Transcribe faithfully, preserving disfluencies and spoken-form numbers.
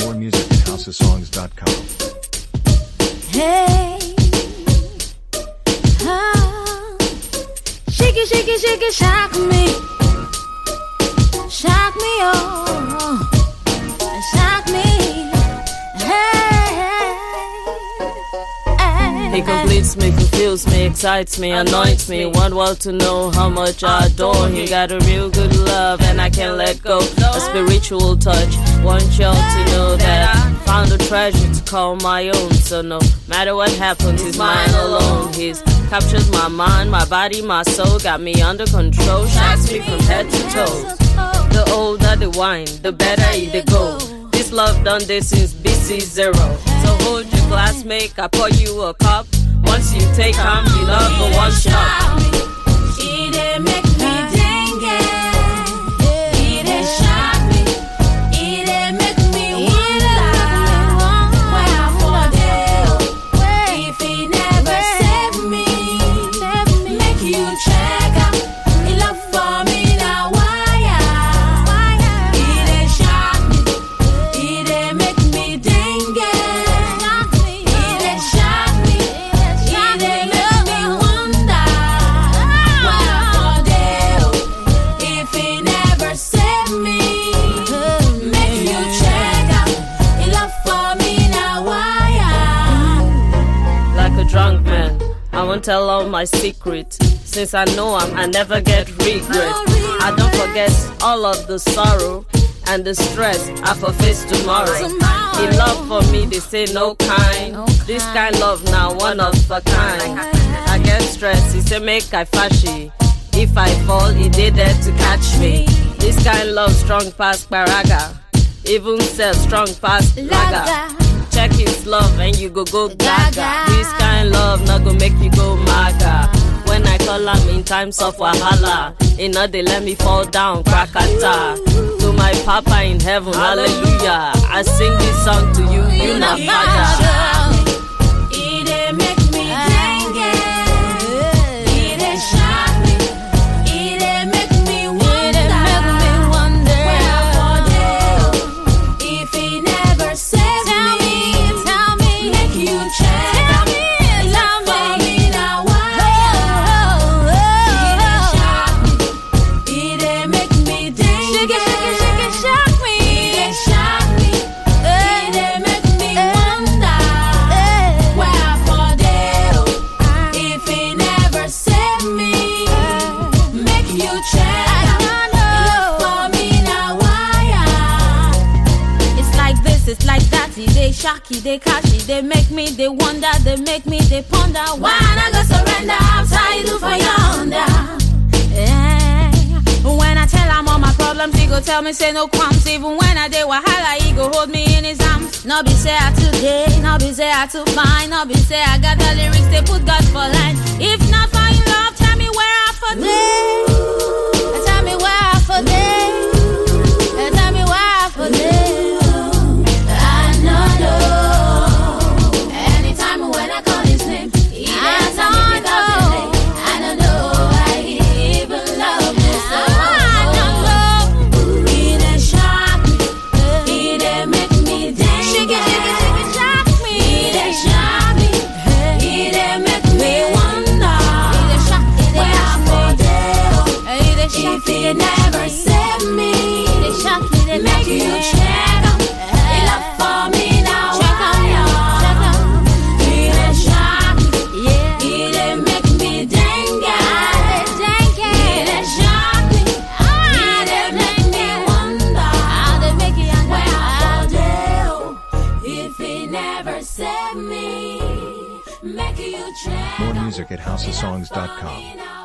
More music at house of songs dot com. Hey, oh, shake it, shake it, shake it, shock me, shock me, oh, shock me, hey, hey. He completes me, fulfills me, excites me, anoints me. Want world to know how much I adore him. Got a real good love and I can't let go. A spiritual touch, want y'all to know that I found a treasure to call my own. So no matter what happens, he's mine alone. He's captured my mind, my body, my soul. Got me under control, shocks me from head to toe. The older the wine, the better it go. This love done this since B C zero. So hold your glass, make I pour you a cup. Once you take I'm enough for one shot. He didn't make me dengue. He didn't shock me. He didn't make me wonder where I fall down. If he never saved me, make you check out. He love for me now. Why? He didn't shock me. He didn't make me dengue. He didn't shock me. He didn't make me wonder where I fall down. If he never saved me, make you check out. He love for me now. Why? Like a drunk man, I won't tell all my secrets. Since I know him, I never get regret. I don't forget all of the sorrow and the stress I for face tomorrow. He love for me, they say no kind. This kind love now one of a kind. I get stressed, he say make I fashy. If I fall, he did there to catch me. This kind love strong past Baraga. Even self strong past Laga. Check his love and you go go gaga. This kind love not go make you go maga. When I call him in times of wahala, he not they let me fall down, krakata. To my papa in heaven, hallelujah. I sing this song to you, you not father. He didn't make me dengue. He didn't shock me. He didn't make me wonder where I fall down. If he never saved me, tell me, make you check out. He love for me now. Why? He didn't shock me. He didn't make me dengue. Shake it, shake it, shake it, shock me. He didn't shock me. He didn't make me wonder where I fall down. If he never saved me, make you check out. He love for me now. Why? It's like this, it's like that. He they shocky, they catchy, they make me, they wonder, they make me, they ponder. Why not go surrender? I'm tired of for yonder. Yeah. When I tell him all my problems, he go tell me say no qualms. Even when I dey wahala, he go hold me in his arms. No be say I today, no be say I too fine, no be say I got the lyrics, they put God for line. If not for your love, tell me where I for day. Tell me where I for day. Tell me where I for day. I know, know. Anytime when I call his name, he answers me without delay. I don't know why he even love me so. I don't know. He didn't shock me. He didn't make me dance. Shake it, shake it, shake it, shock me. He didn't shock me. He didn't make me wonder where I fall down. If he never saved me, make you check out. He love for me now. Check out, he didn't shock me. He didn't make me dengue. He didn't shock me. He didn't make me wonder where I fall down. If he never saved me, make you check out. More music at house of songs dot He love com. for me now.